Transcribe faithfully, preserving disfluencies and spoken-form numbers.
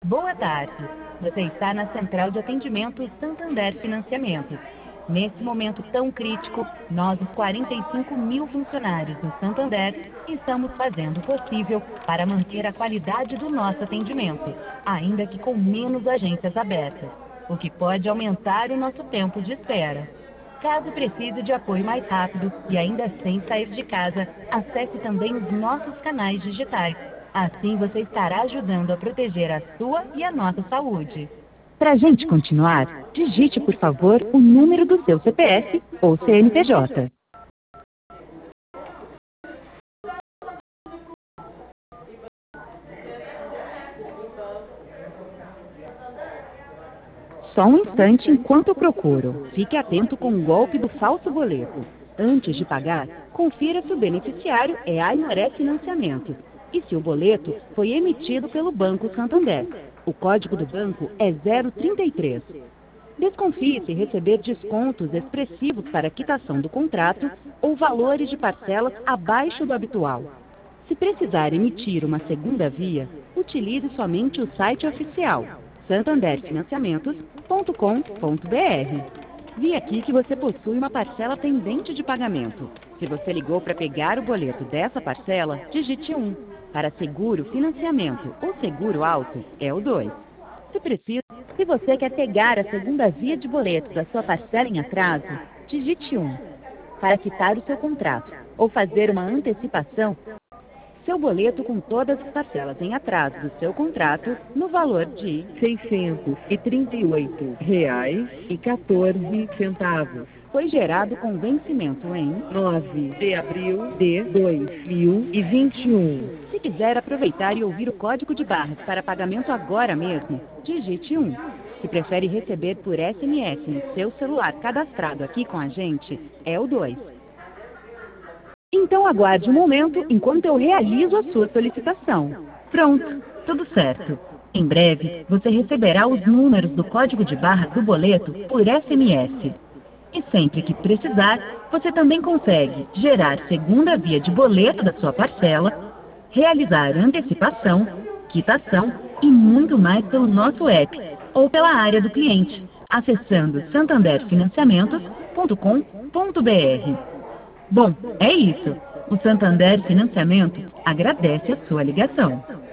Boa tarde. Você está na Central de Atendimento Santander Financiamentos. Nesse momento tão crítico, nós, os quarenta e cinco mil funcionários do Santander, estamos fazendo o possível para manter a qualidade do nosso atendimento, ainda que com menos agências abertas, o que pode aumentar o nosso tempo de espera. Caso precise de apoio mais rápido e ainda sem sair de casa, acesse também os nossos canais digitais. Assim você estará ajudando a proteger a sua e a nossa saúde. Para a gente continuar, digite, por favor, o número do seu C P F ou C N P J. Só um instante enquanto eu procuro. Fique atento com o golpe do falso boleto. Antes de pagar, confira se o beneficiário é Aimoré Financiamentos e se o boleto foi emitido pelo Banco Santander. O código do banco é zero trinta e três. Desconfie se receber descontos expressivos para quitação do contrato ou valores de parcelas abaixo do habitual. Se precisar emitir uma segunda via, utilize somente o site oficial santander financiamentos ponto com ponto br. Vi aqui que você possui uma parcela pendente de pagamento. Se você ligou para pegar o boleto dessa parcela, digite um. Para seguro, financiamento ou seguro auto, é o dois. Se precisa, se você quer pegar a segunda via de boleto da sua parcela em atraso, digite um. Para quitar o seu contrato ou fazer uma antecipação, seu boleto com todas as parcelas em atraso do seu contrato no valor de seiscentos e trinta e oito reais e quatorze centavos. Foi gerado com vencimento em nove de abril de dois mil e vinte e um. Se quiser aproveitar e ouvir o código de barras para pagamento agora mesmo, digite um. Se prefere receber por S M S no seu celular cadastrado aqui com a gente, é o dois. Então aguarde um momento enquanto eu realizo a sua solicitação. Pronto, tudo certo. Em breve, você receberá os números do código de barras do boleto por S M S. E sempre que precisar, você também consegue gerar segunda via de boleto da sua parcela, realizar antecipação, quitação e muito mais pelo nosso app ou pela área do cliente, acessando santander financiamentos ponto com ponto br. Bom, é isso. O Santander Financiamento agradece a sua ligação.